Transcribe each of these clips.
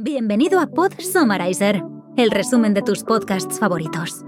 Bienvenido a Pod Summarizer, el resumen de tus podcasts favoritos.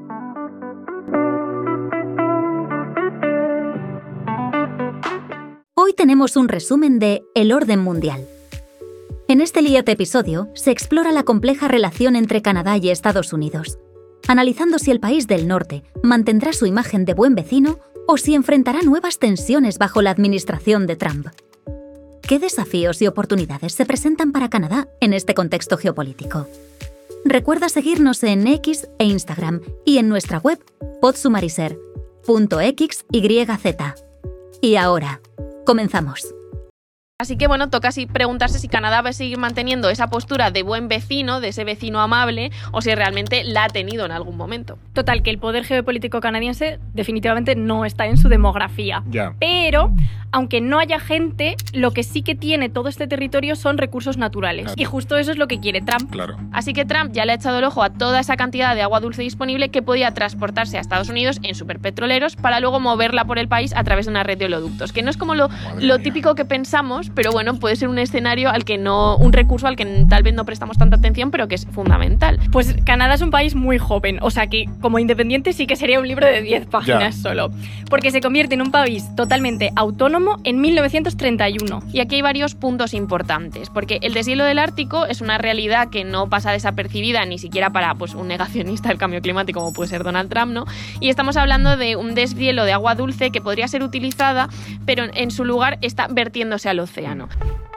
Hoy tenemos un resumen de El orden mundial. En este LIAT episodio se explora la compleja relación entre Canadá y Estados Unidos, analizando si el país del norte mantendrá su imagen de buen vecino o si enfrentará nuevas tensiones bajo la administración de Trump. ¿Qué desafíos y oportunidades se presentan para Canadá en este contexto geopolítico? Recuerda seguirnos en X e Instagram y en nuestra web podsumarizer.xyz. Y ahora, comenzamos. Así que toca así preguntarse si Canadá va a seguir manteniendo esa postura de buen vecino, de ese vecino amable, o si realmente la ha tenido en algún momento. Total, que el poder geopolítico canadiense definitivamente no está en su demografía. Ya. Pero, aunque no haya gente, lo que sí que tiene todo este territorio son recursos naturales. Claro. Y justo eso es lo que quiere Trump. Claro. Así que Trump ya le ha echado el ojo a toda esa cantidad de agua dulce disponible que podía transportarse a Estados Unidos en superpetroleros para luego moverla por el país a través de una red de oleoductos, que no es como lo típico que pensamos, pero puede ser un escenario un recurso al que tal vez no prestamos tanta atención, pero que es fundamental. Pues Canadá es un país muy joven, o sea que como independiente sí que sería un libro de 10 páginas solo, porque se convierte en un país totalmente autónomo en 1931. Y aquí hay varios puntos importantes, porque el deshielo del Ártico es una realidad que no pasa desapercibida ni siquiera para un negacionista del cambio climático como puede ser Donald Trump, ¿no? Y estamos hablando de un deshielo de agua dulce que podría ser utilizada, pero en su lugar está vertiéndose al océano.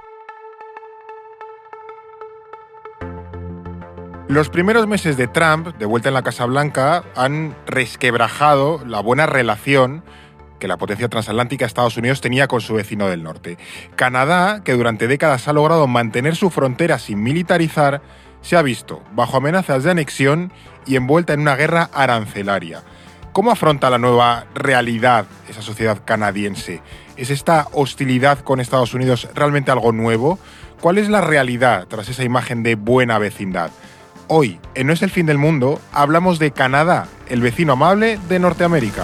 Los primeros meses de Trump, de vuelta en la Casa Blanca, han resquebrajado la buena relación que la potencia transatlántica Estados Unidos tenía con su vecino del norte. Canadá, que durante décadas ha logrado mantener su frontera sin militarizar, se ha visto bajo amenazas de anexión y envuelta en una guerra arancelaria. ¿Cómo afronta la nueva realidad esa sociedad canadiense? ¿Es esta hostilidad con Estados Unidos realmente algo nuevo? ¿Cuál es la realidad tras esa imagen de buena vecindad? Hoy, en No es el fin del mundo, hablamos de Canadá, el vecino amable de Norteamérica.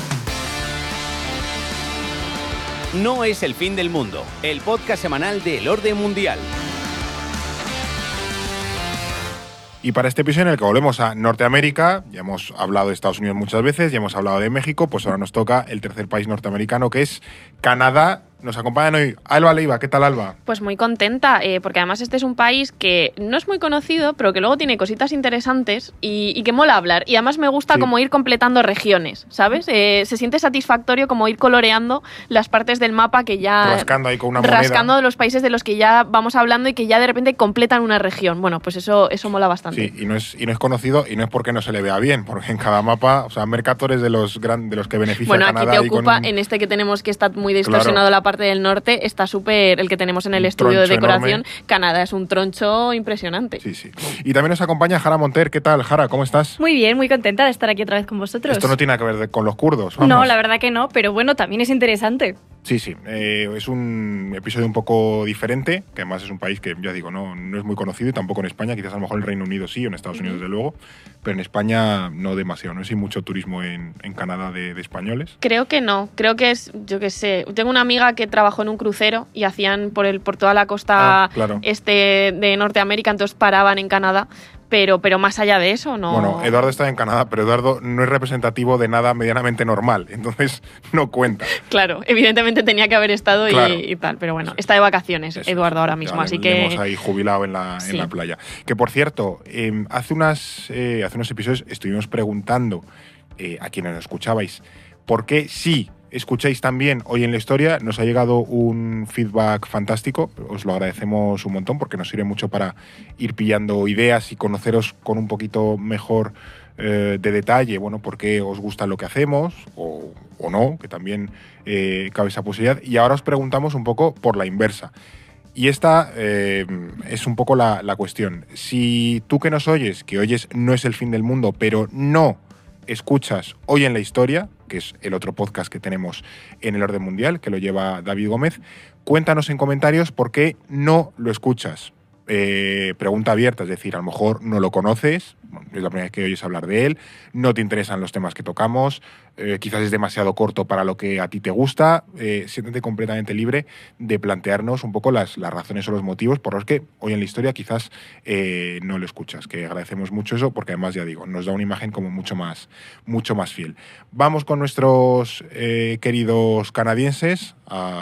No es el fin del mundo, el podcast semanal de El Orden Mundial. Y para este episodio en el que volvemos a Norteamérica, ya hemos hablado de Estados Unidos muchas veces, ya hemos hablado de México, pues ahora nos toca el tercer país norteamericano, que es Canadá. Nos acompañan hoy Alba Leiva. ¿Qué tal, Alba? Pues muy contenta, porque además este es un país que no es muy conocido, pero que luego tiene cositas interesantes y que mola hablar. Y además me gusta como ir completando regiones, ¿sabes? Se siente satisfactorio como ir coloreando las partes del mapa que ya... Rascando ahí con una moneda. Rascando de los países de los que ya vamos hablando y que ya de repente completan una región. Bueno, pues eso mola bastante. Sí, y no es conocido y no es porque no se le vea bien, porque en cada mapa, o sea, Mercator es de los que beneficia a Canadá. Bueno, aquí te ocupa, en este que tenemos que está muy distorsionado la parte del norte, está súper, el que tenemos en el estudio de decoración, enorme. Canadá es un troncho impresionante. Sí, sí. Y también nos acompaña Jara Monter. ¿Qué tal, Jara? ¿Cómo estás? Muy bien, muy contenta de estar aquí otra vez con vosotros. Esto no tiene nada que ver con los kurdos, vamos. No, la verdad que no, pero bueno, también es interesante. Sí, sí. Es un episodio un poco diferente, que además es un país que, ya digo, no es muy conocido y tampoco en España. Quizás a lo mejor en el Reino Unido sí, o en Estados Unidos desde luego, pero en España no demasiado. No sé si hay mucho turismo en Canadá de españoles. Creo que no. Creo que es, yo qué sé. Tengo una amiga que trabajó en un crucero y hacían por toda la costa de Norteamérica, entonces paraban en Canadá. Pero más allá de eso, no... Bueno, Eduardo está en Canadá, pero Eduardo no es representativo de nada medianamente normal, entonces no cuenta. Claro, evidentemente tenía que haber estado y tal, pero bueno, está de vacaciones eso, Eduardo ahora mismo, así que... Hemos ahí jubilado en la playa. Que por cierto, hace unos episodios estuvimos preguntando a quienes nos escuchabais por qué sí escucháis también Hoy en la Historia. Nos ha llegado un feedback fantástico, os lo agradecemos un montón porque nos sirve mucho para ir pillando ideas y conoceros con un poquito mejor de detalle, bueno, por qué os gusta lo que hacemos o no, que también cabe esa posibilidad. Y ahora os preguntamos un poco por la inversa. Y esta es un poco la cuestión. Si tú que nos oyes, que oyes No es el fin del mundo, pero no escuchas Hoy en la Historia, que es el otro podcast que tenemos en El Orden Mundial, que lo lleva David Gómez, cuéntanos en comentarios por qué no lo escuchas. Pregunta abierta, es decir, a lo mejor no lo conoces, es la primera vez que oyes hablar de él, no te interesan los temas que tocamos, quizás es demasiado corto para lo que a ti te gusta. Siéntete completamente libre de plantearnos un poco las razones o los motivos por los que hoy en la historia quizás no lo escuchas, que agradecemos mucho eso, porque además, ya digo, nos da una imagen como mucho más fiel. Vamos con nuestros queridos canadienses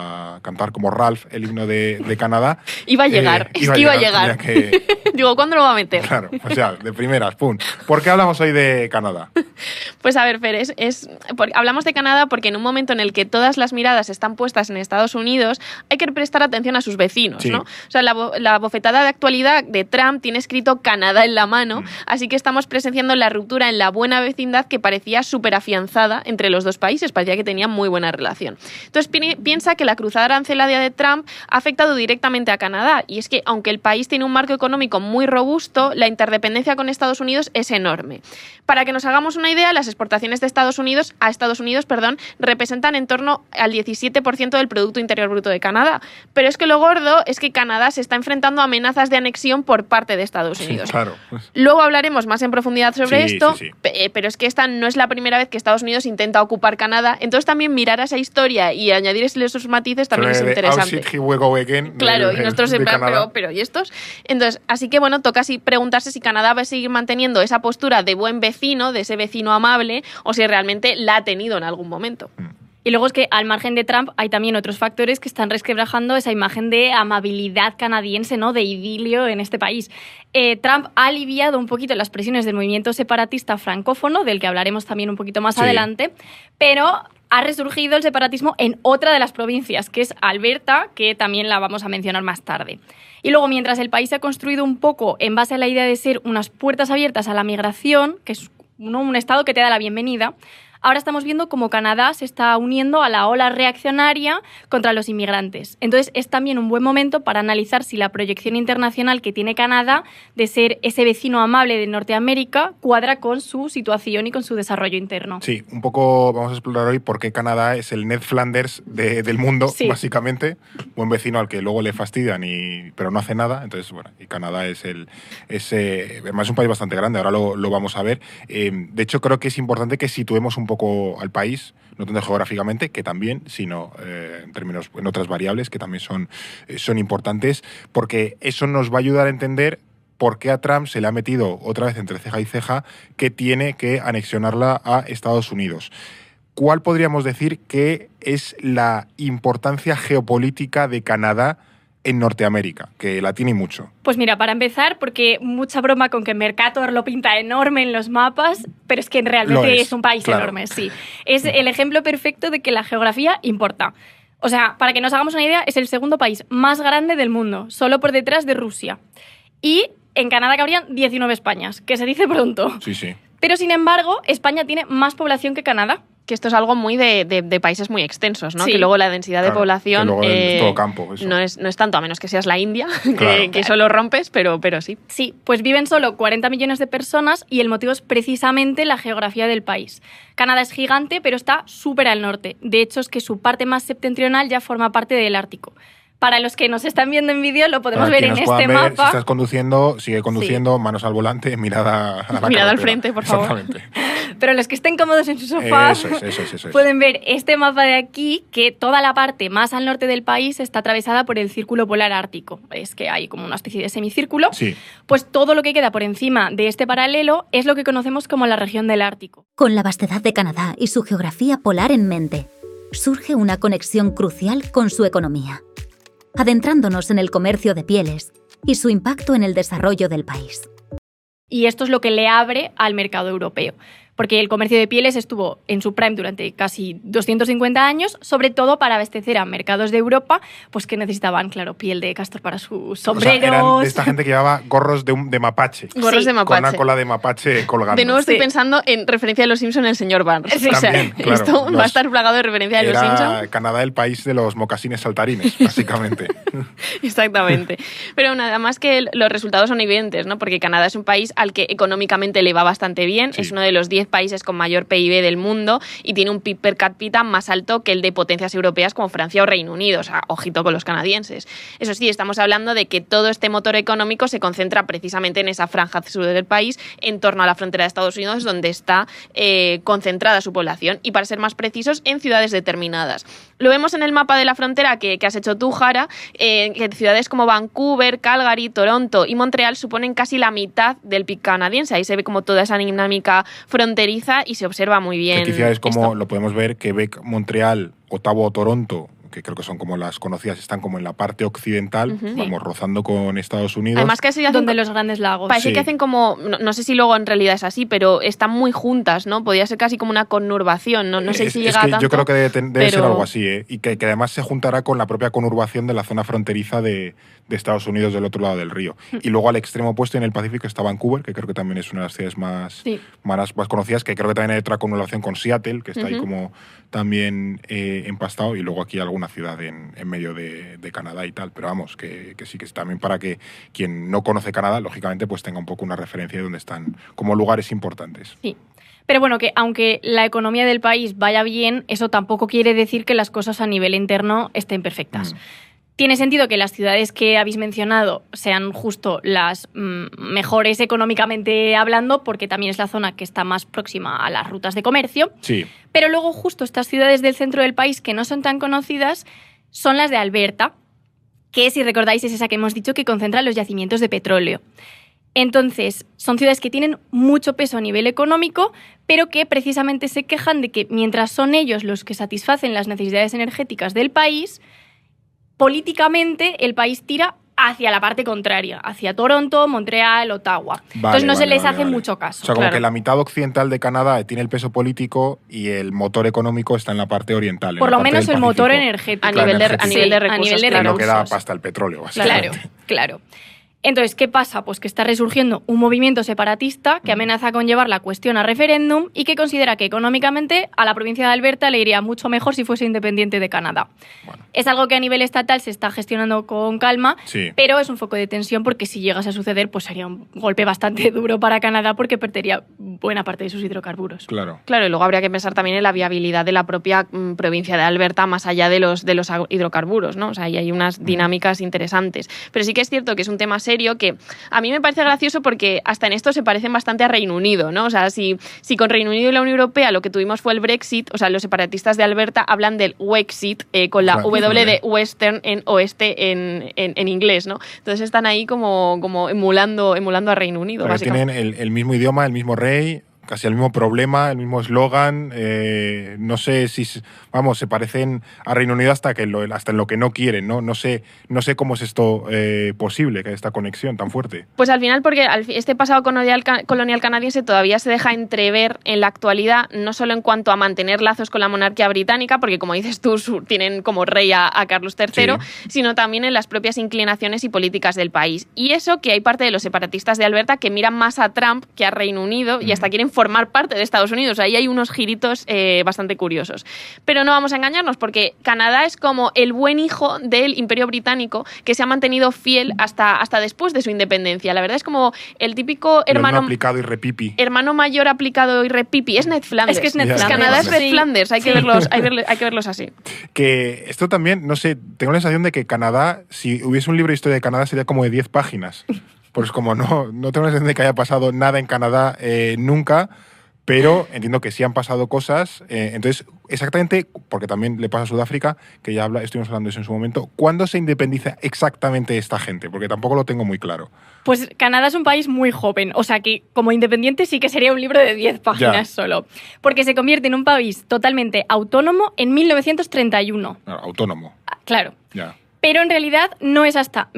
a cantar como Ralph el himno de Canadá. Iba a llegar, iba a llegar. Digo, ¿cuándo lo va a meter? Claro, pues ya, de primeras, pum. ¿Por qué hablamos hoy de Canadá? Pues a ver, Fer, hablamos de Canadá porque en un momento en el que todas las miradas están puestas en Estados Unidos, hay que prestar atención a sus vecinos, sí. ¿no? O sea, la bofetada de actualidad de Trump tiene escrito Canadá en la mano, así que estamos presenciando la ruptura en la buena vecindad que parecía súper afianzada entre los dos países, parecía que tenían muy buena relación. Entonces, piensa que la cruzada arancelaria de Trump ha afectado directamente a Canadá, y es que aunque el país tiene un marco económico muy robusto, la interdependencia con Estados Unidos es enorme. Para que nos hagamos una idea, las exportaciones de Estados Unidos representan en torno al 17% del Producto Interior Bruto de Canadá. Pero es que lo gordo es que Canadá se está enfrentando a amenazas de anexión por parte de Estados Unidos. Sí, claro. Luego hablaremos más en profundidad sobre esto, sí. Pero es que esta no es la primera vez que Estados Unidos intenta ocupar Canadá. Entonces también mirar a esa historia y añadirle esos matices también es interesante. Claro, y nosotros en plan, pero ¿y estos? Entonces, así que bueno, toca así preguntarse si Canadá va a seguir manteniendo esa postura de buen vecino, de ese vecino amable, o si realmente la ha tenido en algún momento. Y luego es que al margen de Trump hay también otros factores que están resquebrajando esa imagen de amabilidad canadiense, ¿no? De idilio en este país. Trump ha aliviado un poquito las presiones del movimiento separatista francófono, del que hablaremos también un poquito más adelante, pero ha resurgido el separatismo en otra de las provincias, que es Alberta, que también la vamos a mencionar más tarde. Y luego, mientras el país se ha construido un poco en base a la idea de ser unas puertas abiertas a la migración, que es un estado que te da la bienvenida, ahora estamos viendo cómo Canadá se está uniendo a la ola reaccionaria contra los inmigrantes. Entonces, es también un buen momento para analizar si la proyección internacional que tiene Canadá de ser ese vecino amable de Norteamérica cuadra con su situación y con su desarrollo interno. Sí, un poco vamos a explorar hoy por qué Canadá es el Ned Flanders del mundo, sí. Básicamente. Buen vecino al que luego le fastidian, pero no hace nada. Entonces, bueno, y Canadá además es un país bastante grande, ahora lo vamos a ver. De hecho, creo que es importante que situemos un poco al país, no tanto geográficamente, que también, sino en otras variables que también son importantes, porque eso nos va a ayudar a entender por qué a Trump se le ha metido otra vez entre ceja y ceja que tiene que anexionarla a Estados Unidos. ¿Cuál podríamos decir que es la importancia geopolítica de Canadá en Norteamérica, que la tiene mucho? Pues mira, para empezar, porque mucha broma con que Mercator lo pinta enorme en los mapas, pero es que realmente es un país enorme, sí. Es el ejemplo perfecto de que la geografía importa. O sea, para que nos hagamos una idea, es el segundo país más grande del mundo, solo por detrás de Rusia. Y en Canadá cabrían 19 Españas, que se dice pronto. Sí, sí. Pero, sin embargo, España tiene más población que Canadá. Que esto es algo muy de países muy extensos, ¿no? Sí. Que luego la densidad de población todo campo, eso. No es tanto, a menos que seas la India, que solo rompes, pero sí. Sí, pues viven solo 40 millones de personas y el motivo es precisamente la geografía del país. Canadá es gigante, pero está súper al norte. De hecho, es que su parte más septentrional ya forma parte del Ártico. Para los que nos están viendo en vídeo, lo podemos ver en este mapa. Si estás conduciendo, sigue conduciendo, sí. Manos al volante, mirada a la mirada al frente, por favor. Exactamente. Pero los que estén cómodos en su sofá eso es. pueden ver este mapa de aquí, que toda la parte más al norte del país está atravesada por el Círculo Polar Ártico. Es que hay como una especie de semicírculo. Sí. Pues todo lo que queda por encima de este paralelo es lo que conocemos como la región del Ártico. Con la vastedad de Canadá y su geografía polar en mente, surge una conexión crucial con su economía, adentrándonos en el comercio de pieles y su impacto en el desarrollo del país. Y esto es lo que le abre al mercado europeo, porque el comercio de pieles estuvo en su prime durante casi 250 años, sobre todo para abastecer a mercados de Europa, pues que necesitaban, claro, piel de castor para sus sombreros. O sea, eran de esta gente que llevaba gorros de mapache. Gorros de mapache. Con una cola de mapache colgando. De nuevo estoy pensando en referencia de Los Simpson el señor Barnes. Sí. También, claro. Esto va a estar plagado de referencia de Los Simpson. Canadá el país de los mocasines saltarines, básicamente. Exactamente. Pero nada más que los resultados son evidentes, ¿no? Porque Canadá es un país al que económicamente le va bastante bien. Sí. Es uno de los 10 10 países con mayor PIB del mundo y tiene un PIB per cápita más alto que el de potencias europeas como Francia o Reino Unido. O sea, ojito con los canadienses. Eso sí, estamos hablando de que todo este motor económico se concentra precisamente en esa franja sur del país, en torno a la frontera de Estados Unidos, donde está concentrada su población, y para ser más precisos, en ciudades determinadas. Lo vemos en el mapa de la frontera que has hecho tú, Jara, que ciudades como Vancouver, Calgary, Toronto y Montreal suponen casi la mitad del PIB canadiense. Ahí se ve como toda esa dinámica fronteriza y se observa muy bien. Aquí ciudades como, esto. lo podemos ver, Quebec, Montreal, Ottawa o Toronto, que creo que son como las conocidas, están como en la parte occidental, vamos, rozando con Estados Unidos. Además que donde los grandes lagos. Parece que hacen como, no sé si luego en realidad es así, pero están muy juntas, ¿no? Podría ser casi como una conurbación, no sé si llega a tanto. Yo creo que debe ser algo así, ¿eh? Y que además se juntará con la propia conurbación de la zona fronteriza de Estados Unidos del otro lado del río. Y luego al extremo opuesto en el Pacífico está Vancouver, que creo que también es una de las ciudades más conocidas, que creo que también hay otra conurbación con Seattle, que está ahí como también empastado, y luego aquí alguna ciudad en medio de Canadá y tal. Pero vamos, que sí, que es también para que quien no conoce Canadá, lógicamente, pues tenga un poco una referencia de dónde están como lugares importantes. Sí. Pero bueno, que aunque la economía del país vaya bien, eso tampoco quiere decir que las cosas a nivel interno estén perfectas. Tiene sentido que las ciudades que habéis mencionado sean justo las mejores económicamente hablando, porque también es la zona que está más próxima a las rutas de comercio. Sí. Pero luego justo estas ciudades del centro del país que no son tan conocidas son las de Alberta, que si recordáis es esa que hemos dicho que concentra los yacimientos de petróleo. Entonces, son ciudades que tienen mucho peso a nivel económico, pero que precisamente se quejan de que mientras son ellos los que satisfacen las necesidades energéticas del país, políticamente el país tira hacia la parte contraria, hacia Toronto, Montreal, Ottawa. Entonces no se les hace mucho caso. O sea, como que la mitad occidental de Canadá tiene el peso político y el motor económico está en la parte oriental. Por lo menos el motor energético. A nivel de recursos. Que no queda pasta el petróleo, básicamente. Claro. Entonces, ¿qué pasa? Pues que está resurgiendo un movimiento separatista que amenaza con llevar la cuestión a referéndum y que considera que económicamente a la provincia de Alberta le iría mucho mejor si fuese independiente de Canadá. Bueno. Es algo que a nivel estatal se está gestionando con calma, pero es un foco de tensión porque si llegase a suceder, pues sería un golpe bastante duro para Canadá porque perdería buena parte de sus hidrocarburos. Claro, y luego habría que pensar también en la viabilidad de la propia provincia de Alberta más allá de los hidrocarburos, ¿no? O sea, ahí hay unas dinámicas interesantes. Pero sí que es cierto que es un tema serio que a mí me parece gracioso porque hasta en esto se parecen bastante a Reino Unido, ¿no? O sea, si con Reino Unido y la Unión Europea lo que tuvimos fue el Brexit, o sea, los separatistas de Alberta hablan del Wexit con la W de Western en oeste en inglés, ¿no? Entonces están ahí como emulando a Reino Unido, pero básicamente. Tienen el mismo idioma, el mismo rey, casi el mismo problema, el mismo eslogan. No sé si, vamos, se parecen a Reino Unido hasta en lo que no quieren, ¿no? No sé cómo es esto posible, que esta conexión tan fuerte. Pues al final, porque este pasado colonial canadiense todavía se deja entrever en la actualidad, no solo en cuanto a mantener lazos con la monarquía británica, porque como dices tú, tienen como rey a Carlos III, sino también en las propias inclinaciones y políticas del país. Y eso que hay parte de los separatistas de Alberta que miran más a Trump que a Reino Unido y hasta quieren formar parte de Estados Unidos. Ahí hay unos giritos bastante curiosos. Pero no vamos a engañarnos, porque Canadá es como el buen hijo del Imperio Británico que se ha mantenido fiel hasta después de su independencia. La verdad es como el típico hermano aplicado y repipi. Hermano mayor aplicado y repipi. Es Ned Flanders. Es que es Ned Flanders. Canadá es Ned Flanders. Hay que verlos así. Que esto también, no sé, tengo la sensación de que Canadá, si hubiese un libro de historia de Canadá, sería como de 10 páginas. Pues como no tengo la sensación de que haya pasado nada en Canadá nunca, pero entiendo que sí han pasado cosas. Entonces, exactamente, porque también le pasa a Sudáfrica, que ya estuvimos hablando de eso en su momento, ¿cuándo se independiza exactamente esta gente? Porque tampoco lo tengo muy claro. Pues Canadá es un país muy joven, o sea que como independiente sí que sería un libro de 10 páginas solo, porque se convierte en un país totalmente autónomo en 1931. Autónomo. Claro. Ya. Pero en realidad no es hasta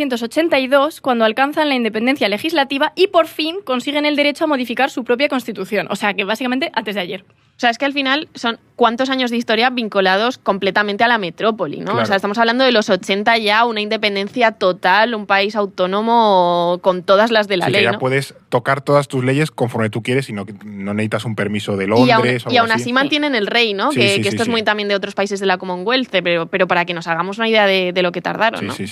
1982 cuando alcanzan la independencia legislativa y por fin consiguen el derecho a modificar su propia constitución. O sea que básicamente antes de ayer. O sea, es que al final son cuántos años de historia vinculados completamente a la metrópoli, ¿no? Claro. O sea, estamos hablando de los 80 ya, una independencia total, un país autónomo con todas las de la ley, que ya ¿no? puedes tocar todas tus leyes conforme tú quieres y no necesitas un permiso de Londres y aún así mantienen el rey, ¿no? Sí, que esto es muy también de otros países de la Commonwealth, pero para que nos hagamos una idea de lo que tardaron, ¿no? Sí.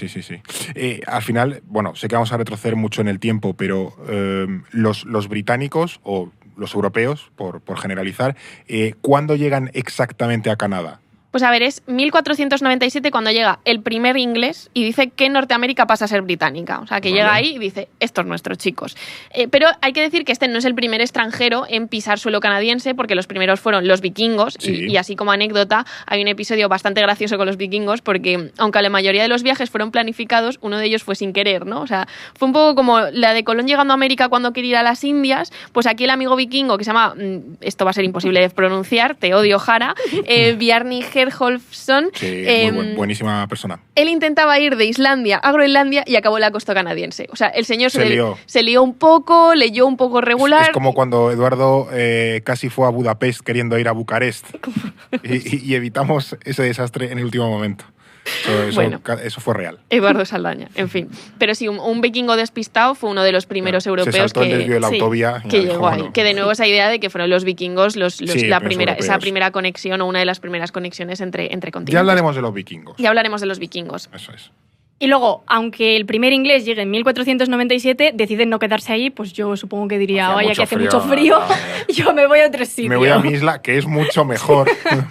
Al final, bueno, sé que vamos a retroceder mucho en el tiempo, pero los británicos, o los europeos, por generalizar, ¿cuándo llegan exactamente a Canadá? Pues a ver, es 1497 cuando llega el primer inglés y dice que Norteamérica pasa a ser británica. O sea, que llega ahí y dice, estos nuestros chicos. Pero hay que decir que este no es el primer extranjero en pisar suelo canadiense, porque los primeros fueron los vikingos. Sí. Y así como anécdota, hay un episodio bastante gracioso con los vikingos, porque aunque la mayoría de los viajes fueron planificados, uno de ellos fue sin querer, ¿no? O sea, fue un poco como la de Colón llegando a América cuando quería ir a las Indias. Pues aquí el amigo vikingo, que se llama, esto va a ser imposible de pronunciar, te odio, Jara, Bjarni Herjolfsson. Sí, buenísima persona. Él intentaba ir de Islandia a Groenlandia y acabó en la costa canadiense. O sea, el señor se lió un poco, leyó un poco regular. Es como cuando Eduardo casi fue a Budapest queriendo ir a Bucarest y evitamos ese desastre en el último momento. Eso fue real. Eduardo Saldaña, en fin. Pero sí, un vikingo despistado fue uno de los primeros europeos se saltó el desvío de la autovía que llegó ahí. Que de nuevo esa idea de que fueron los vikingos esa primera conexión o una de las primeras conexiones entre continentes. Ya hablaremos de los vikingos. Ya hablaremos de los vikingos. Eso es. Y luego, aunque el primer inglés llegue en 1497, deciden no quedarse ahí, pues yo supongo que diría, vaya que hace mucho frío, yo me voy a otro sitio. Me voy a mi isla, que es mucho mejor.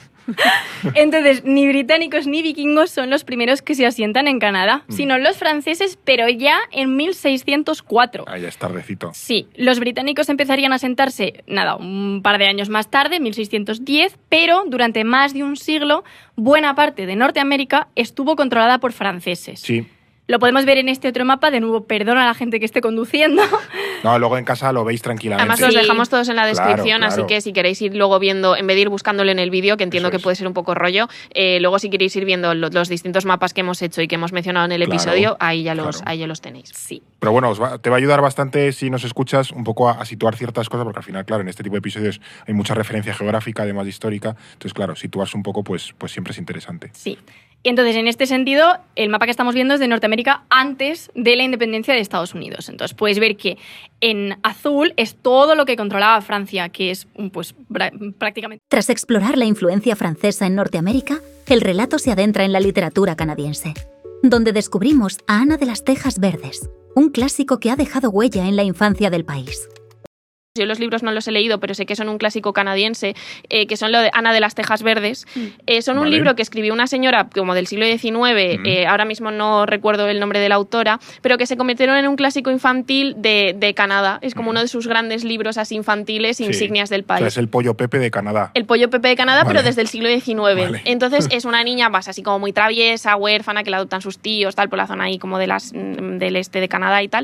Entonces, ni británicos ni vikingos son los primeros que se asientan en Canadá, sino los franceses, pero ya en 1604. Ahí es tardecito. Sí, los británicos empezarían a asentarse, un par de años más tarde, 1610, pero durante más de un siglo, buena parte de Norteamérica estuvo controlada por franceses. Sí. Lo podemos ver en este otro mapa, de nuevo, perdona a la gente que esté conduciendo. No, luego en casa lo veis tranquilamente. Además los dejamos todos en la descripción, claro. Así que si queréis ir luego viendo, en vez de ir buscándolo en el vídeo, que entiendo que puede ser un poco rollo, luego si queréis ir viendo los distintos mapas que hemos hecho y que hemos mencionado en el episodio, ahí ya los tenéis. Sí. Pero bueno, te va a ayudar bastante si nos escuchas un poco a situar ciertas cosas, porque al final, claro, en este tipo de episodios hay mucha referencia geográfica, además de histórica. Entonces, claro, situarse un poco, pues siempre es interesante. Sí. Y entonces, en este sentido, el mapa que estamos viendo es de Norteamérica antes de la independencia de Estados Unidos. Entonces, puedes ver que en azul es todo lo que controlaba Francia, que es prácticamente... Tras explorar la influencia francesa en Norteamérica, el relato se adentra en la literatura canadiense, donde descubrimos a Ana de las Tejas Verdes, un clásico que ha dejado huella en la infancia del país. Yo los libros no los he leído, pero sé que son un clásico canadiense, que son lo de Ana de las Tejas Verdes. Son un libro que escribió una señora como del siglo XIX, ahora mismo no recuerdo el nombre de la autora, pero que se convirtieron en un clásico infantil de Canadá. Es como uno de sus grandes libros así infantiles, insignias del país. O sea, es el Pollo Pepe de Canadá. El Pollo Pepe de Canadá, pero desde el siglo XIX. Vale. Entonces es una niña así como muy traviesa, huérfana, que la adoptan sus tíos, tal, por la zona ahí como del este de Canadá y tal.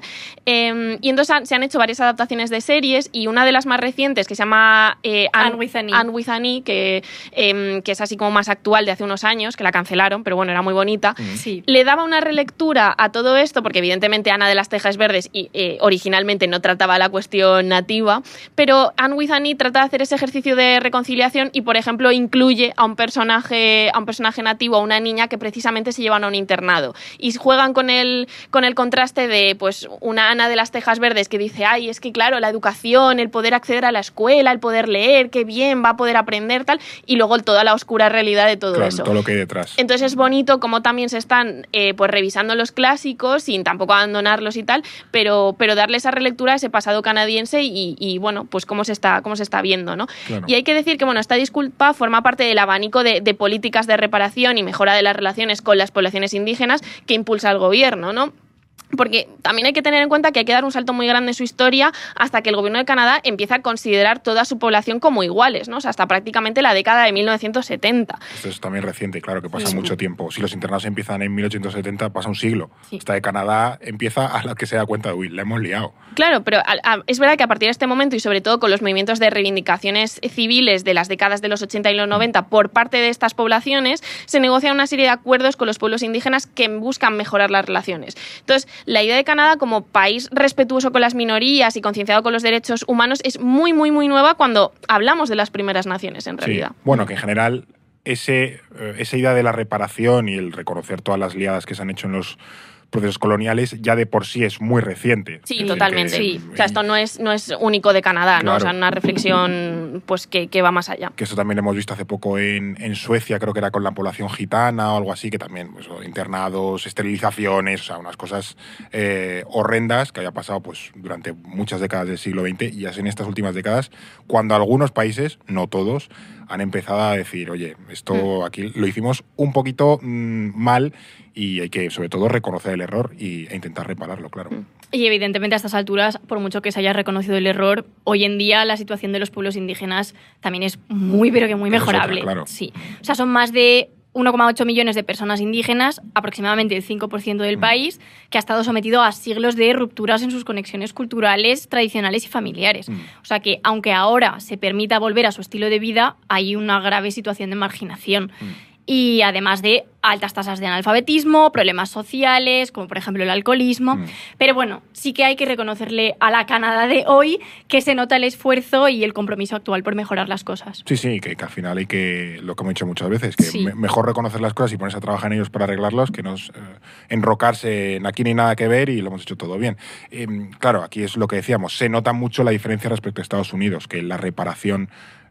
Y entonces se han hecho varias adaptaciones de series, y una de las más recientes, que se llama Anne with an E, que es así como más actual, de hace unos años, que la cancelaron, pero bueno, era muy bonita. Sí. Le daba una relectura a todo esto, porque evidentemente Ana de las Tejas Verdes originalmente no trataba la cuestión nativa, pero Anne with an E trata de hacer ese ejercicio de reconciliación y, por ejemplo, incluye a un personaje nativo, a una niña que precisamente se llevan a un internado, y juegan con el contraste de pues una Ana de las Tejas Verdes que dice, ay, es que claro, la educación, el poder acceder a la escuela, el poder leer, qué bien, va a poder aprender, tal, y luego toda la oscura realidad de todo eso. Todo lo que hay detrás. Entonces es bonito cómo también se están pues revisando los clásicos, sin tampoco abandonarlos y tal, pero darle esa relectura a ese pasado canadiense y bueno, pues cómo se está viendo, ¿no? Claro. Y hay que decir que, bueno, esta disculpa forma parte del abanico de políticas de reparación y mejora de las relaciones con las poblaciones indígenas que impulsa el gobierno, ¿no? Porque también hay que tener en cuenta que hay que dar un salto muy grande en su historia hasta que el gobierno de Canadá empieza a considerar toda su población como iguales, ¿no? O sea, hasta prácticamente la década de 1970. Esto es también reciente, claro, que pasa mucho tiempo. Si los internados empiezan en 1870, pasa un siglo. Sí. Esta de Canadá empieza a la que se da cuenta de, uy, la hemos liado. Claro, pero es verdad que a partir de este momento, y sobre todo con los movimientos de reivindicaciones civiles de las décadas de los 80 y los 90 por parte de estas poblaciones, se negocian una serie de acuerdos con los pueblos indígenas que buscan mejorar las relaciones. Entonces, la idea de Canadá como país respetuoso con las minorías y concienciado con los derechos humanos es muy, muy, muy nueva cuando hablamos de las primeras naciones, en realidad. Sí. Bueno, que en general esa idea de la reparación y el reconocer todas las liadas que se han hecho en los procesos coloniales ya de por sí es muy reciente. Sí, Es decir, totalmente. Sí. O sea, esto no es único de Canadá, ¿no? Claro. O sea, una reflexión pues que va más allá. Que esto también lo hemos visto hace poco en Suecia, creo que era con la población gitana o algo así, que también pues, internados, esterilizaciones, o sea, unas cosas horrendas que había pasado pues, durante muchas décadas del siglo XX, y es en estas últimas décadas cuando algunos países, no todos, han empezado a decir, oye, esto aquí lo hicimos un poquito mal y hay que, sobre todo, reconocer el error e intentar repararlo, claro. Y evidentemente a estas alturas, por mucho que se haya reconocido el error, hoy en día la situación de los pueblos indígenas también es muy, pero que muy Es otra, mejorable. claro. Sí. O sea, son más de 1,8 millones de personas indígenas, aproximadamente el 5% del país, que ha estado sometido a siglos de rupturas en sus conexiones culturales, tradicionales y familiares. O sea que, aunque ahora se permita volver a su estilo de vida, hay una grave situación de marginación. Y además de altas tasas de analfabetismo, problemas sociales, como por ejemplo el alcoholismo. Pero bueno, sí que hay que reconocerle a la Canadá de hoy que se nota el esfuerzo y el compromiso actual por mejorar las cosas. Sí, que al final hay que, lo que hemos dicho muchas veces, que Sí. mejor reconocer las cosas y ponerse a trabajar en ellos para arreglarlos que no enrocarse en aquí ni nada que ver y lo hemos hecho todo bien. Claro, aquí es lo que decíamos, se nota mucho la diferencia respecto a Estados Unidos, que la reparación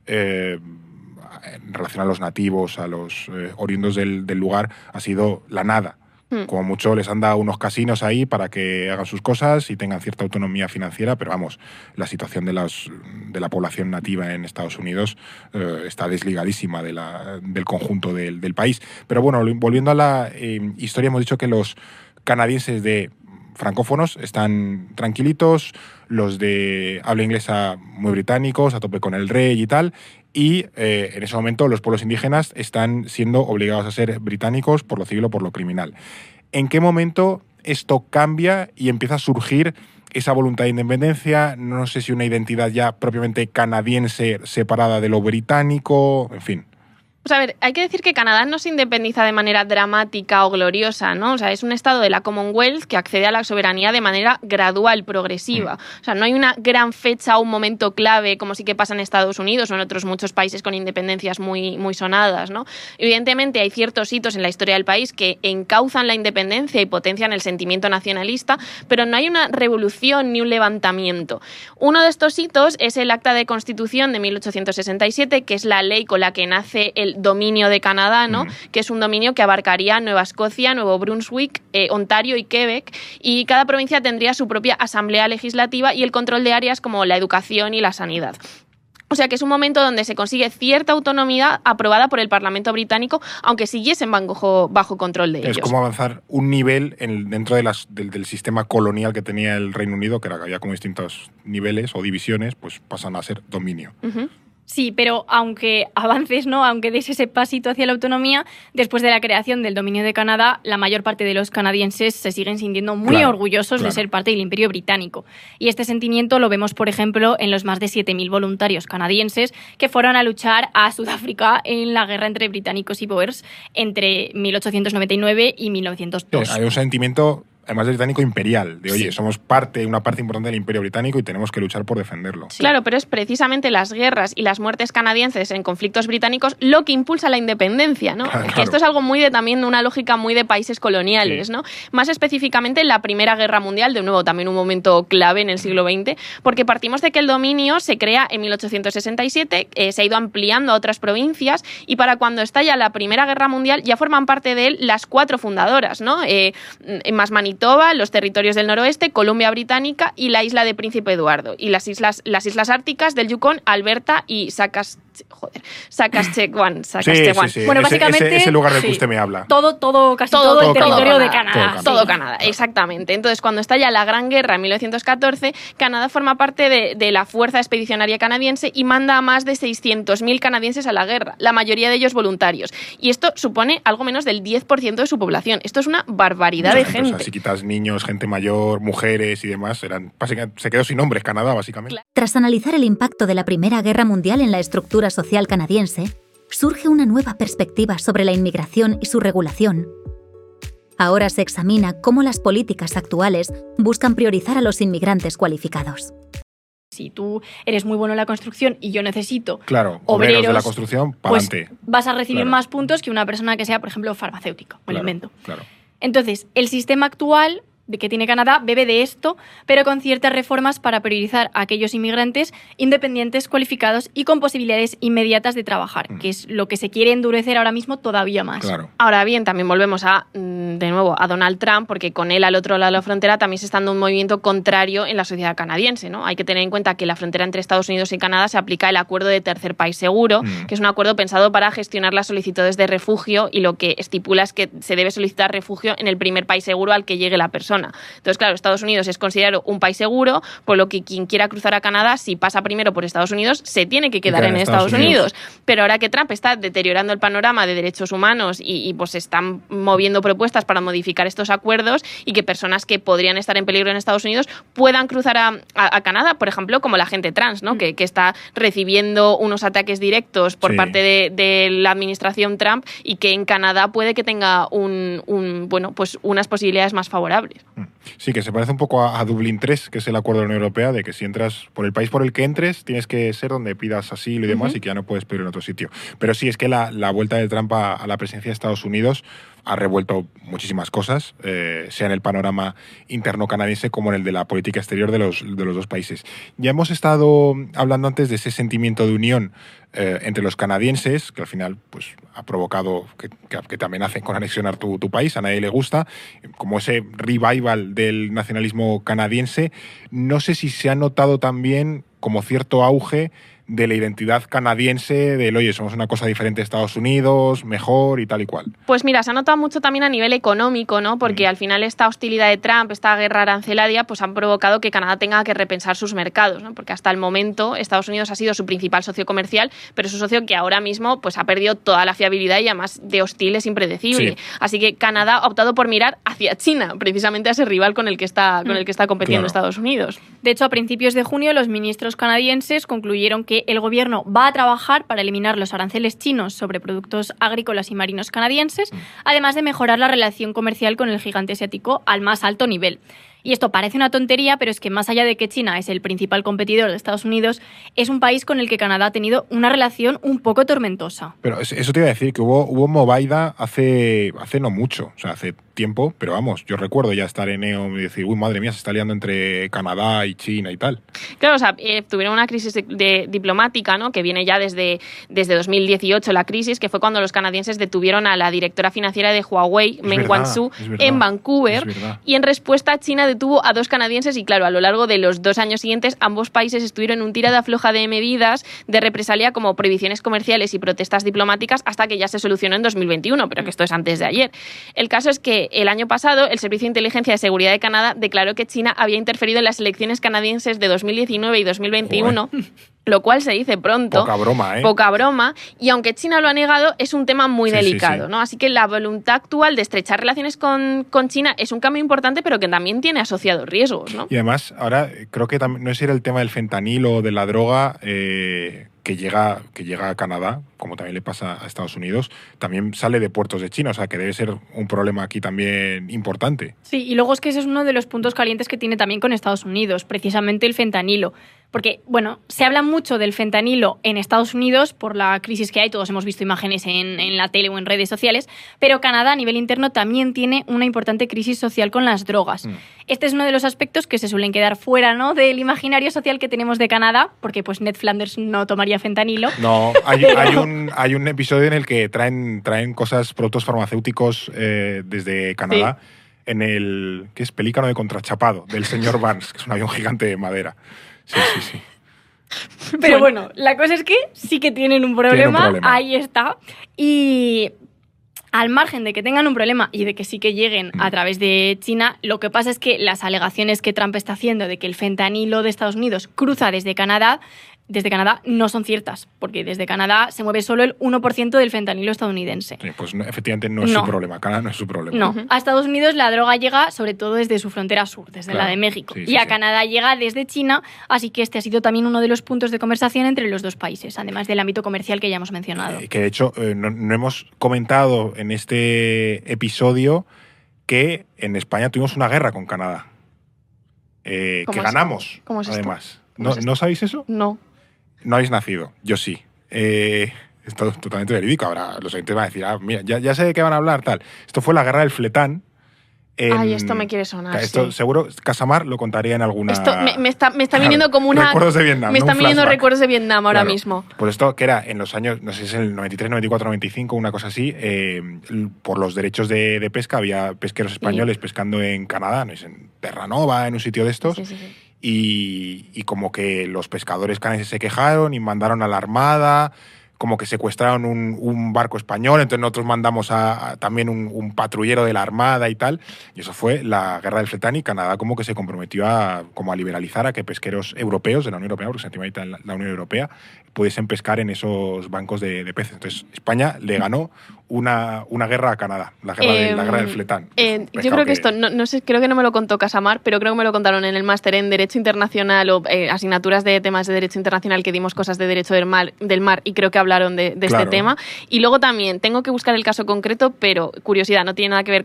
en relación a los nativos, a los oriundos del lugar, ha sido la nada. Como mucho les han dado unos casinos ahí para que hagan sus cosas y tengan cierta autonomía financiera, pero vamos, la situación de la población nativa en Estados Unidos está desligadísima del conjunto del país. Pero bueno, volviendo a la historia, hemos dicho que los canadienses de francófonos están tranquilitos, los de habla inglesa muy británicos, a tope con el rey y tal, y en ese momento los pueblos indígenas están siendo obligados a ser británicos por lo civil o por lo criminal. ¿En qué momento esto cambia y empieza a surgir esa voluntad de independencia? No sé si una identidad ya propiamente canadiense separada de lo británico, en fin. Pues a ver, hay que decir que Canadá no se independiza de manera dramática o gloriosa, ¿no? O sea, es un estado de la Commonwealth que accede a la soberanía de manera gradual, progresiva. O sea, no hay una gran fecha o un momento clave como sí que pasa en Estados Unidos o en otros muchos países con independencias muy, muy sonadas, ¿no? Evidentemente hay ciertos hitos en la historia del país que encauzan la independencia y potencian el sentimiento nacionalista, pero no hay una revolución ni un levantamiento. Uno de estos hitos es el Acta de Constitución de 1867, que es la ley con la que nace el dominio de Canadá, ¿no? Que es un dominio que abarcaría Nueva Escocia, Nuevo Brunswick, Ontario y Quebec, y cada provincia tendría su propia asamblea legislativa y el control de áreas como la educación y la sanidad. O sea que es un momento donde se consigue cierta autonomía aprobada por el Parlamento británico, aunque siguiesen bajo control de ellos. Es como avanzar un nivel dentro del sistema colonial que tenía el Reino Unido, que había como distintos niveles o divisiones, pues pasan a ser dominio. Sí, pero aunque avances, ¿no? Aunque des ese pasito hacia la autonomía, después de la creación del dominio de Canadá, la mayor parte de los canadienses se siguen sintiendo muy orgullosos de ser parte del Imperio Británico. Y este sentimiento lo vemos, por ejemplo, en los más de 7.000 voluntarios canadienses que fueron a luchar a Sudáfrica en la guerra entre británicos y boers entre 1899 y 1902. Hay un sentimiento, además del británico, imperial, de oye, somos una parte importante del Imperio Británico y tenemos que luchar por defenderlo. Sí. Claro, pero es precisamente las guerras y las muertes canadienses en conflictos británicos lo que impulsa la independencia, ¿no? Claro. Que esto es algo muy también una lógica muy de países coloniales, ¿no? Más específicamente en la Primera Guerra Mundial, de nuevo también un momento clave en el siglo XX, porque partimos de que el dominio se crea en 1867, se ha ido ampliando a otras provincias y para cuando estalla la Primera Guerra Mundial ya forman parte de él las 4 fundadoras, ¿no? Más Manitoba, los territorios del noroeste, Columbia Británica y la isla de Príncipe Eduardo. Y las islas árticas del Yukon, Alberta y Saskatchewan. Sí. Bueno, básicamente ese lugar del que usted me habla. Casi todo el territorio de Canadá. Todo Canadá, exactamente. Entonces, cuando estalla la Gran Guerra en 1914, Canadá forma parte de la Fuerza Expedicionaria Canadiense y manda a más de 600.000 canadienses a la guerra, la mayoría de ellos voluntarios. Y esto supone algo menos del 10% de su población. Esto es una barbaridad de gente. O sea, si quitas niños, gente mayor, mujeres y demás, se quedó sin hombres Canadá, básicamente. Tras analizar el impacto de la Primera Guerra Mundial en la estructura social canadiense, surge una nueva perspectiva sobre la inmigración y su regulación. Ahora se examina cómo las políticas actuales buscan priorizar a los inmigrantes cualificados. Si tú eres muy bueno en la construcción y yo necesito obreros de la construcción, para pues adelante. Vas a recibir más puntos que una persona que sea, por ejemplo, farmacéutica, me lo invento. Claro. Entonces, el sistema actual de que tiene Canadá bebe de esto, pero con ciertas reformas para priorizar a aquellos inmigrantes independientes, cualificados y con posibilidades inmediatas de trabajar, que es lo que se quiere endurecer ahora mismo todavía más. Claro. Ahora bien, también volvemos de nuevo a Donald Trump, porque con él al otro lado de la frontera también se está dando un movimiento contrario en la sociedad canadiense, ¿no? Hay que tener en cuenta que la frontera entre Estados Unidos y Canadá se aplica el acuerdo de tercer país seguro, que es un acuerdo pensado para gestionar las solicitudes de refugio, y lo que estipula es que se debe solicitar refugio en el primer país seguro al que llegue la persona. Entonces, claro, Estados Unidos es considerado un país seguro, por lo que quien quiera cruzar a Canadá, si pasa primero por Estados Unidos, se tiene que quedar en Estados Unidos. Pero ahora que Trump está deteriorando el panorama de derechos humanos y pues se están moviendo propuestas para modificar estos acuerdos y que personas que podrían estar en peligro en Estados Unidos puedan cruzar a Canadá, por ejemplo, como la gente trans, ¿no? Que está recibiendo unos ataques directos por parte de la administración Trump, y que en Canadá puede que tenga pues unas posibilidades más favorables. Sí, que se parece un poco a Dublín 3, que es el acuerdo de la Unión Europea, de que si entras por el país por el que entres, tienes que ser donde pidas asilo y demás, y que ya no puedes pedir en otro sitio. Pero sí, es que la vuelta de Trump a la presidencia de Estados Unidos ha revuelto muchísimas cosas, sea en el panorama interno canadiense como en el de la política exterior de los dos países. Ya hemos estado hablando antes de ese sentimiento de unión entre los canadienses, que al final pues, ha provocado que te amenacen con anexionar tu país, a nadie le gusta, como ese revival del nacionalismo canadiense. No sé si se ha notado también como cierto auge de la identidad canadiense, del oye, somos una cosa diferente de Estados Unidos, mejor y tal y cual. Pues mira, se ha notado mucho también a nivel económico, ¿no? Porque al final esta hostilidad de Trump, esta guerra arancelaria, pues han provocado que Canadá tenga que repensar sus mercados, ¿no? Porque hasta el momento Estados Unidos ha sido su principal socio comercial, pero es un socio que ahora mismo pues ha perdido toda la fiabilidad y además de hostil es impredecible. Sí. Así que Canadá ha optado por mirar hacia China, precisamente a ese rival con el que está compitiendo Estados Unidos. De hecho, a principios de junio los ministros canadienses concluyeron que el gobierno va a trabajar para eliminar los aranceles chinos sobre productos agrícolas y marinos canadienses, además de mejorar la relación comercial con el gigante asiático al más alto nivel. Y esto parece una tontería, pero es que más allá de que China es el principal competidor de Estados Unidos, es un país con el que Canadá ha tenido una relación un poco tormentosa. Pero eso te iba a decir, que hubo movaida hace no mucho, o sea, hace tiempo, pero vamos, yo recuerdo ya estar en EO y decir, uy, madre mía, se está liando entre Canadá y China y tal. Claro, o sea, tuvieron una crisis diplomática, ¿no? Que viene ya desde 2018, la crisis, que fue cuando los canadienses detuvieron a la directora financiera de Huawei, Meng Wanzhou, en Vancouver, y en respuesta China detuvo a 2 canadienses y claro, a lo largo de los 2 años siguientes ambos países estuvieron en un tira de afloja de medidas de represalia como prohibiciones comerciales y protestas diplomáticas hasta que ya se solucionó en 2021, pero que esto es antes de ayer. El caso es que el año pasado el Servicio de Inteligencia de Seguridad de Canadá declaró que China había interferido en las elecciones canadienses de 2019 y 2021, lo cual se dice pronto. Poca broma, ¿eh? Poca broma. Y aunque China lo ha negado, es un tema muy delicado, ¿no? Así que la voluntad actual de estrechar relaciones con China es un cambio importante, pero que también tiene asociados riesgos, ¿no? Y además, ahora creo que no sé si era el tema del fentanilo o de la droga que llega a Canadá, como también le pasa a Estados Unidos, también sale de puertos de China, o sea que debe ser un problema aquí también importante. Sí, y luego es que ese es uno de los puntos calientes que tiene también con Estados Unidos, precisamente el fentanilo. Porque, bueno, se habla mucho del fentanilo en Estados Unidos por la crisis que hay, todos hemos visto imágenes en la tele o en redes sociales, pero Canadá a nivel interno también tiene una importante crisis social con las drogas. Este es uno de los aspectos que se suelen quedar fuera, ¿no?, del imaginario social que tenemos de Canadá, porque pues Ned Flanders no tomaría fentanilo. No, hay un episodio en el que traen productos farmacéuticos desde Canadá, en el, que es Pelícano de Contrachapado, del señor Barnes, que es un avión gigante de madera. Sí. Pero bueno, la cosa es que sí que tienen un problema. Ahí está. Y al margen de que tengan un problema y de que sí que lleguen a través de China, lo que pasa es que las alegaciones que Trump está haciendo de que el fentanilo de Estados Unidos cruza desde Canadá no son ciertas, porque desde Canadá se mueve solo el 1% del fentanilo estadounidense. Sí, pues efectivamente no es su problema, Canadá no es su problema. No, a Estados Unidos la droga llega sobre todo desde su frontera sur, desde la de México, y a Canadá llega desde China, así que este ha sido también uno de los puntos de conversación entre los dos países, además del ámbito comercial que ya hemos mencionado. Que de hecho no hemos comentado en este episodio que en España tuvimos una guerra con Canadá, que ganamos, ¿Cómo es además. esto? ¿No sabéis eso? No. No habéis nacido, yo sí. Esto es totalmente verídico. Ahora los oyentes van a decir, mira, ya sé de qué van a hablar, tal. Esto fue la guerra del Fletán, Ay, esto me quiere sonar. Esto sí. seguro, Casamar lo contaría en alguna. Esto me está viniendo como una. Recuerdos de Vietnam. Me están viniendo recuerdos de Vietnam ahora Claro. mismo. Pues esto que era en los años, no sé si es el 93, 94, 95, una cosa así, por los derechos de pesca, había pesqueros españoles pescando en Canadá, no sé, en Terranova, en un sitio de estos. Sí. Y como que los pescadores canadienses se quejaron y mandaron a la Armada, como que secuestraron un barco español, entonces nosotros mandamos también un patrullero de la Armada y tal, y eso fue la Guerra del Fletán, y Canadá como que se comprometió a liberalizar a que pesqueros europeos de la Unión Europea, porque se antigua la Unión Europea, pudiesen pescar en esos bancos de peces. Entonces España le ganó una guerra a Canadá, la guerra del Fletán. Yo creo que esto, no sé, creo que no me lo contó Casamar, pero creo que me lo contaron en el máster en Derecho Internacional o asignaturas de temas de Derecho Internacional, que dimos cosas de Derecho del Mar y creo que hablaron de Claro. este tema. Y luego también, tengo que buscar el caso concreto, pero curiosidad, no tiene nada que ver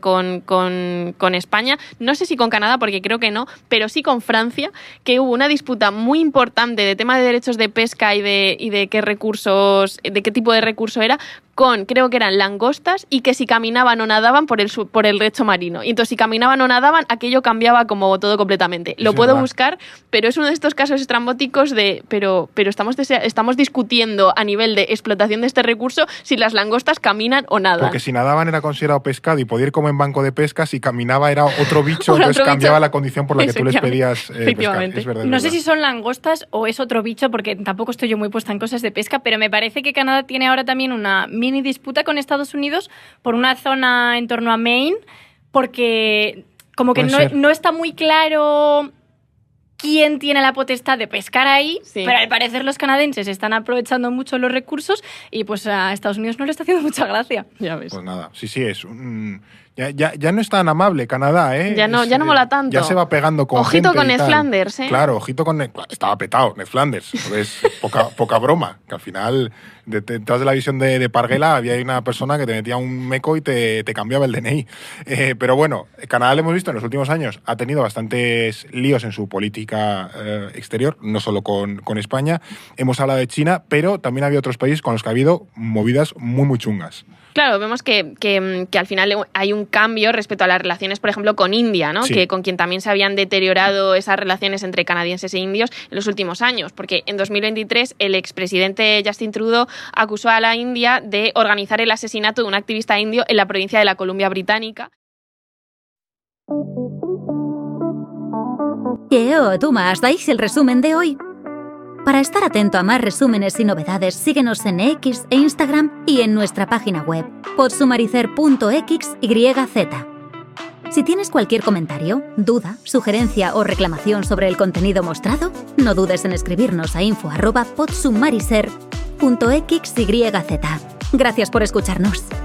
con España. No sé si con Canadá, porque creo que no, pero sí con Francia, que hubo una disputa muy importante de tema de derechos de pesca y de qué recursos, de qué tipo de recurso era, creo que eran langostas, y que si caminaban o nadaban por el lecho marino. Y entonces si caminaban o nadaban, aquello cambiaba como todo completamente. Lo puedo buscar, pero es uno de estos casos estrambóticos pero estamos discutiendo a nivel de explotación de este recurso si las langostas caminan o nadan. Porque si nadaban era considerado pescado y podía ir como en banco de pesca, si caminaba era otro bicho, Otro entonces cambiaba bicho. la condición por la que tú les pedías pescar. Efectivamente. Es verdad, No es sé verdad. si son langostas o es otro bicho, porque tampoco estoy yo muy puesta en cosas de pesca, pero me parece que Canadá tiene ahora también una mini disputa con Estados Unidos por una zona en torno a Maine, porque como que no está muy claro quién tiene la potestad de pescar ahí, Sí. pero al parecer los canadienses están aprovechando mucho los recursos y pues a Estados Unidos no le está haciendo mucha gracia. Ya ves. Pues nada, sí, es un... Ya no es tan amable Canadá, ¿eh? Ya no mola tanto. Ya se va pegando con Ojito gente con y Ned tal. Flanders, ¿eh? Claro, ojito con Ned... Estaba petado Ned Flanders. Entonces, poca broma. Que al final, detrás de la visión de Parguela, había una persona que te metía un meco y te cambiaba el DNI. Pero bueno, Canadá, lo hemos visto en los últimos años, ha tenido bastantes líos en su política exterior, no solo con España. Hemos hablado de China, pero también había otros países con los que ha habido movidas muy, muy chungas. Claro, vemos que al final hay un cambio respecto a las relaciones, por ejemplo, con India, ¿no? Sí. Que con quien también se habían deteriorado esas relaciones entre canadienses e indios en los últimos años, porque en 2023 el expresidente Justin Trudeau acusó a la India de organizar el asesinato de un activista indio en la provincia de la Columbia Británica. Toma, hasta ahí el resumen de hoy. Para estar atento a más resúmenes y novedades, síguenos en X e Instagram y en nuestra página web, podsumaricer.xyz. Si tienes cualquier comentario, duda, sugerencia o reclamación sobre el contenido mostrado, no dudes en escribirnos a info@podsumaricer.xyz. Gracias por escucharnos.